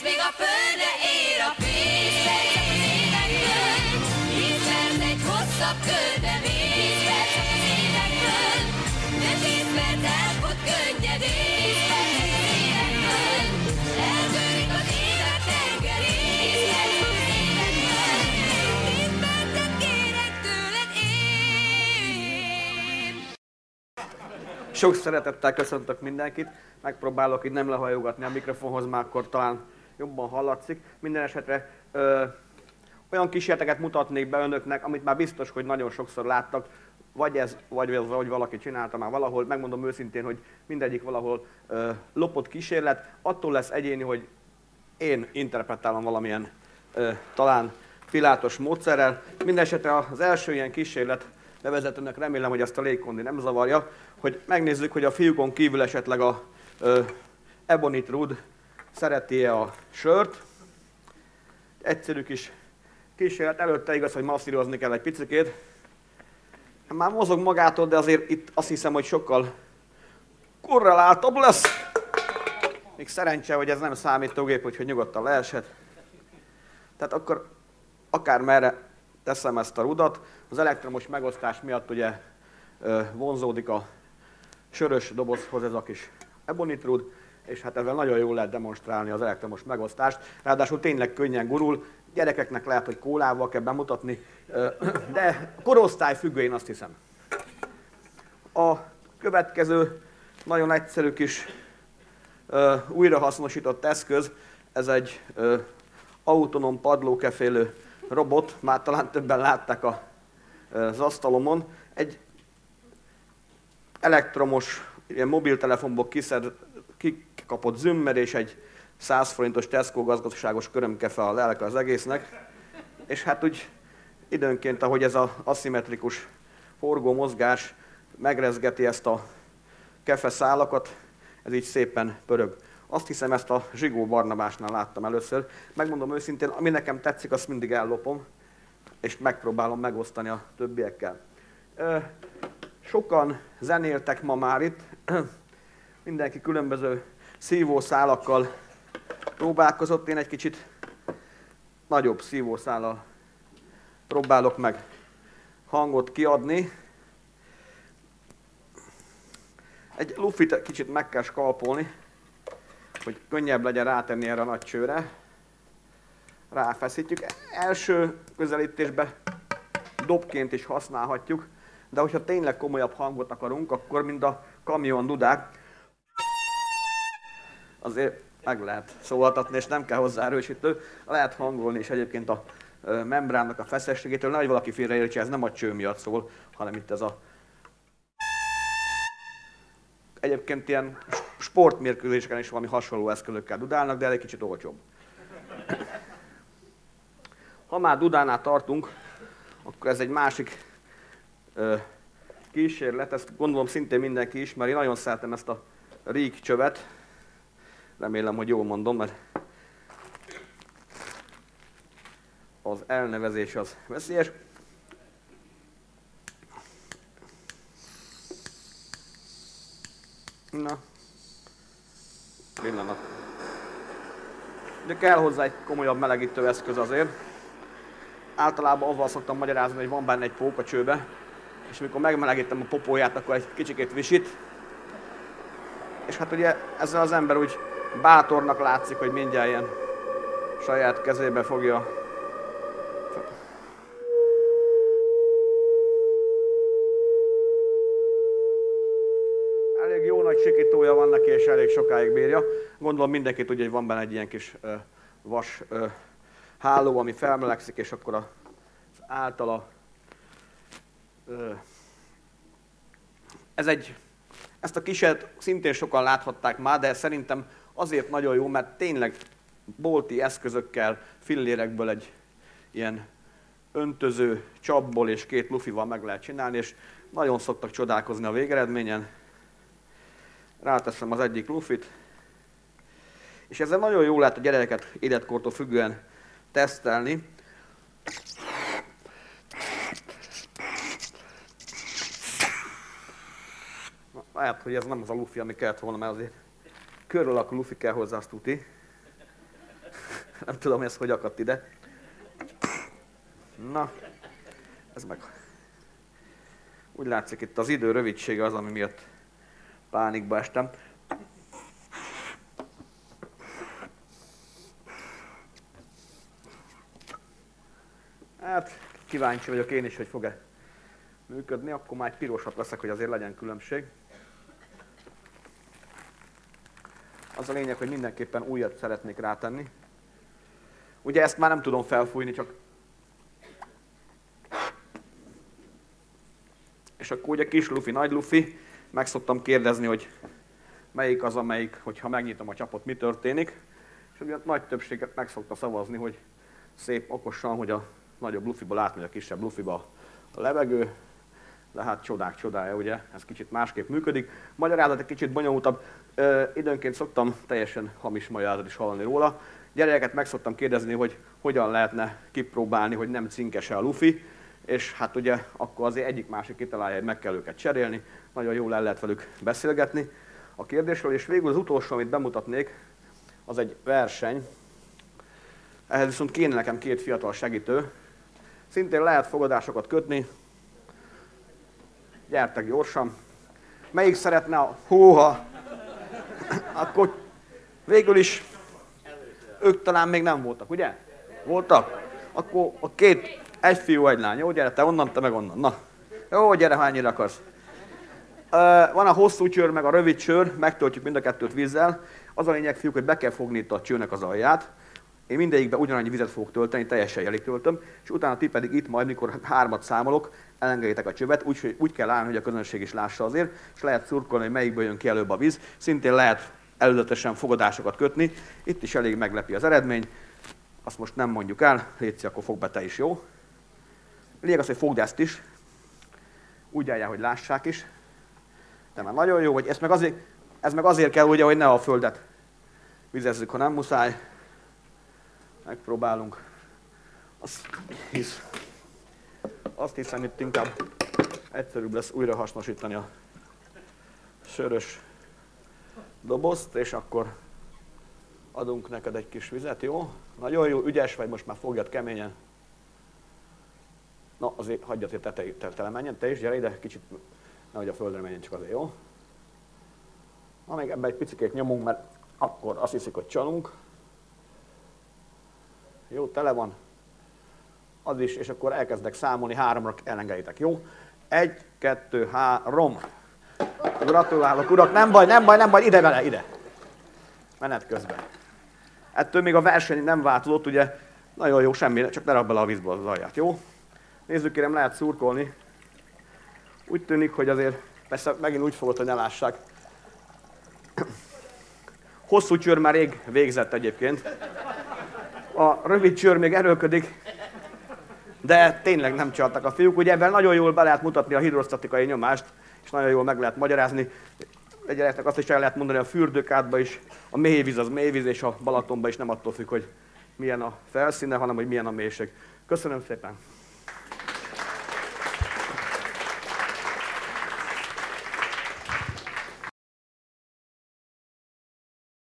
még a földre ér a fény. 10 perc csak az évekből, 10 perc egy hosszabb küldemény. 10 perc csak az évekből, de 10 perc elfut könnyedén. 10 perc csak az évekből, eltűnik az élet tengerén. 10 perc csak az évekből, 10 percet kérek tőled én. Sok szeretettel köszöntök mindenkit, megpróbálok itt nem lehajogatni a mikrofonhoz, már akkor talán jobban hallatszik. Minden esetre olyan kísérleteket mutatnék be önöknek, amit már biztos, hogy nagyon sokszor láttak, vagy valaki csinálta már valahol. Megmondom őszintén, hogy mindegyik valahol lopott kísérlet. Attól lesz egyéni, hogy én interpretálom valamilyen talán pilátos módszerrel. Minden esetre az első ilyen kísérlet bevezetőnek, remélem, hogy ezt a légkondi nem zavarja, hogy megnézzük, hogy a fiúkon kívül esetleg a Ebonit Rud szereti-e a sört. Egyszerű kis kísérlet, előtte igaz, hogy masszírozni kell egy picikét. Már mozog magától, de azért itt azt hiszem, hogy sokkal korreláltabb lesz. Még szerencse, hogy ez nem számítógép, úgyhogy nyugodtan leeshet. Tehát akkor akármerre teszem ezt a rudat. Az elektromos megosztás miatt ugye vonzódik a sörös dobozhoz ez a kis Ebonit Rud, és hát ezzel nagyon jól lehet demonstrálni az elektromos megosztást. Ráadásul tényleg könnyen gurul, gyerekeknek lehet, hogy kólával kell bemutatni, de korosztály függő, én azt hiszem. A következő nagyon egyszerű kis újrahasznosított eszköz, ez egy autonóm padlókefélő robot, már talán többen látták az asztalomon. Egy elektromos, ilyen mobiltelefonból kikapott zümmer és egy 100 forintos Tesco gazdaságos körömkefe a lelke az egésznek. És hát úgy időnként, ahogy ez az aszimmetrikus forgó mozgás megrezgeti ezt a kefeszálakat, ez így szépen pörög. Azt hiszem, ezt a Zsigó Barnabásnál láttam először. Megmondom őszintén, ami nekem tetszik, azt mindig ellopom, és megpróbálom megosztani a többiekkel. Sokan zenéltek ma már itt, mindenki különböző szívószálakkal próbálkozott, én egy kicsit nagyobb szívószállal próbálok meg hangot kiadni. Egy lufit kicsit meg kell skalpolni, hogy könnyebb legyen rátenni erre a nagy csőre. Ráfeszítjük. Első közelítésben dobként is használhatjuk, de hogyha tényleg komolyabb hangot akarunk, akkor mind a kamion dudák azért meg lehet szólaltatni, és nem kell hozzá erősítő. Lehet hangolni is egyébként a membránnak a feszességétől. Nehogy valaki félreértse, ez nem a cső miatt szól, hanem itt ez a... Egyébként ilyen sportmérkőzéseken is valami hasonló eszközökkel dudálnak, de egy kicsit olcsóbb. Ha már dudánál tartunk, akkor ez egy másik kísérlet, ezt gondolom szintén mindenki ismeri. Nagyon szeretem ezt a Ríg csövet. Remélem, hogy jól mondom, mert az elnevezés az veszélyes. Na, pillanat. De kell hozzá egy komolyabb melegítő eszköz azért. Általában azzal szoktam magyarázni, hogy van benne egy pók a csőbe, és amikor megmelegítem a popóját, akkor egy kicsikét visít. És hát ugye ezzel az ember úgy bátornak látszik, hogy mindjárt ilyen saját kezébe fogja. Elég jó nagy sikítója van neki, és elég sokáig bírja. Gondolom mindenki tudja, hogy van benne egy ilyen kis vas háló, ami felmelegszik, és akkor az általa... Ezt a kísérlet szintén sokan láthatták már, de szerintem azért nagyon jó, mert tényleg bolti eszközökkel, fillérekből egy ilyen öntöző csapból és 2 lufival meg lehet csinálni, és nagyon szoktak csodálkozni a végeredményen. Ráteszem az egyik lufit, és ezzel nagyon jól lehet a gyerekeket életkortól függően tesztelni. Lehet, hogy ez nem az a lufi, ami kellett volna, mert azért kör alakú lufi kell hozzá, azt tuti. Nem tudom, ez hogy akadt ide. Na, ez meg... Úgy látszik, itt az idő rövidsége az, ami miatt pánikba estem. Hát, kíváncsi vagyok én is, hogy fog-e működni, akkor már egy pirosabb leszek, hogy azért legyen különbség. Az a lényeg, hogy mindenképpen újat szeretnék rátenni. Ugye ezt már nem tudom felfújni, csak... És akkor ugye kis lufi, nagy lufi, meg szoktam kérdezni, hogy melyik az, amelyik, hogyha megnyitom a csapot, mi történik. És ugye nagy többséget meg szokta szavazni, hogy szép okosan, hogy a nagyobb lufiból átmegy a kisebb lufiba a levegő. De hát csodák csodája, ugye, ez kicsit másképp működik. Magyarázat egy kicsit bonyolultabb. Időnként szoktam teljesen hamis magyarázat is hallani róla. Gyerekeket meg szoktam kérdezni, hogy hogyan lehetne kipróbálni, hogy nem cinkes-e a lufi. És hát ugye akkor azért egyik-másik kitalálja, hogy meg kell őket cserélni. Nagyon jól el lehet velük beszélgetni a kérdésről. És végül az utolsó, amit bemutatnék, az egy verseny. Ehhez viszont kéne nekem 2 fiatal segítő. Szintén lehet fogadásokat kötni. Gyertek gyorsan. Melyik szeretne a... Húha! Akkor végül is ők talán még nem voltak, ugye? Voltak? Akkor a 2, egy fiú, egy lány. Jó, gyere, te onnan, te meg onnan. Na. Jó, gyere, hányira akarsz. Van a hosszú csőr, meg a rövid csőr, megtöltjük mind a 2-t vízzel. Az a lényeg, fiúk, hogy be kell fogni itt a csőrnek az alját. Én mindegyikben ugyanannyi vizet fogok tölteni, teljesen elég töltöm, és utána ti pedig itt majd, mikor 3-at számolok, elengedjétek a csövet, úgy kell állni, hogy a közönség is lássa azért, és lehet szurkolni, hogy melyikből jön ki előbb a víz. Szintén lehet előzetesen fogadásokat kötni, itt is elég meglepi az eredmény. Azt most nem mondjuk el, Léci, akkor fogd be te is, jó? Lényeg az, hogy fogd ezt is, úgy álljál, hogy lássák is. De már nagyon jó, hogy ez meg azért kell, ugye, hogy ne a földet vizezzük, ha nem muszáj. Megpróbálunk. Azt hiszem, itt inkább egyszerűbb lesz újra hasznosítani a sörös dobozt, és akkor adunk neked egy kis vizet, jó? Nagyon jó, ügyes vagy, most már fogjad keményen. Na, azért hagyjad, hogy tele menjen, te is, gyere ide, kicsit, nehogy a földre menjen, csak azért, jó? Na, még ebben egy picikét nyomunk, mert akkor azt hiszik, hogy csalunk. Jó, tele van. Az is, és akkor elkezdek számolni, 3-ra elengedjétek, jó? 1, 2, 3. Gratulálok, urak, nem baj, ide vele, ide. Menet közben. Ettől még a verseny nem változott, ugye? Nagyon jó, semmi, csak ne rak bele a vízbe az alját, jó? Nézzük, kérem, lehet szurkolni. Úgy tűnik, hogy azért, persze megint úgy fogod, hogy ne lássák. Hosszú csőr már rég végzett egyébként. A rövid csőr még erőlködik, de tényleg nem csaltak a fiúk. Ugye ebben nagyon jól be lehet mutatni a hidrostatikai nyomást, és nagyon jól meg lehet magyarázni. Egy gyereknek azt is el lehet mondani, a fürdőkádban is a mélyvíz az mélyvíz, és a Balatonban is nem attól függ, hogy milyen a felszíne, hanem hogy milyen a mélység. Köszönöm szépen!